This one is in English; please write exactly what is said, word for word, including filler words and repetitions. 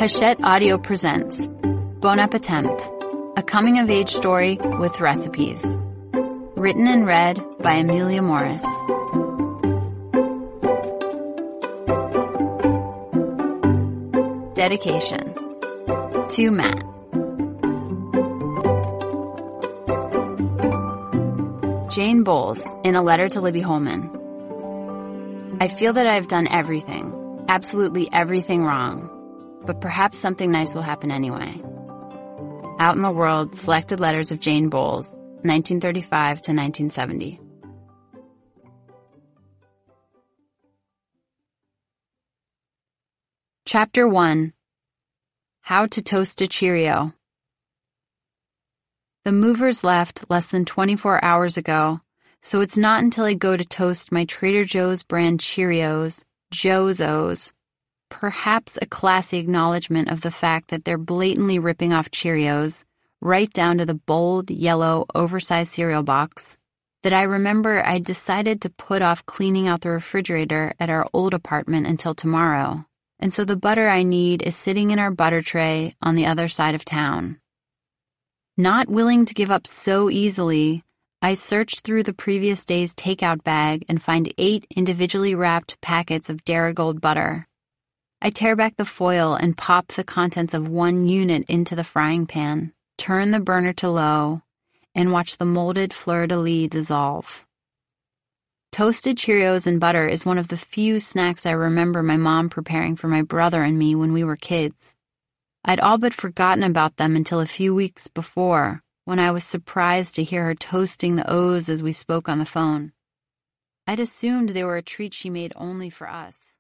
Hachette Audio presents Bon Appetit, a coming-of-age story with recipes. Written and read by Amelia Morris. Dedication to Matt. Jane Bowles, in a letter to Libby Holman. I feel that I have done everything, absolutely everything wrong, but perhaps something nice will happen anyway. Out in the World, Selected Letters of Jane Bowles, nineteen thirty-five to nineteen seventy. Chapter one. How to Toast a Cheerio. The movers left less than twenty-four hours ago, so it's not until I go to toast my Trader Joe's brand Cheerios, Joe's-O's, perhaps a classy acknowledgement of the fact that they're blatantly ripping off Cheerios, right down to the bold, yellow, oversized cereal box, that I remember I decided to put off cleaning out the refrigerator at our old apartment until tomorrow, and so the butter I need is sitting in our butter tray on the other side of town. Not willing to give up so easily, I search through the previous day's takeout bag and find eight individually wrapped packets of Darigold butter. I tear back the foil and pop the contents of one unit into the frying pan, turn the burner to low, and watch the molded fleur-de-lis dissolve. Toasted Cheerios and butter is one of the few snacks I remember my mom preparing for my brother and me when we were kids. I'd all but forgotten about them until a few weeks before, when I was surprised to hear her toasting the O's as we spoke on the phone. I'd assumed they were a treat she made only for us.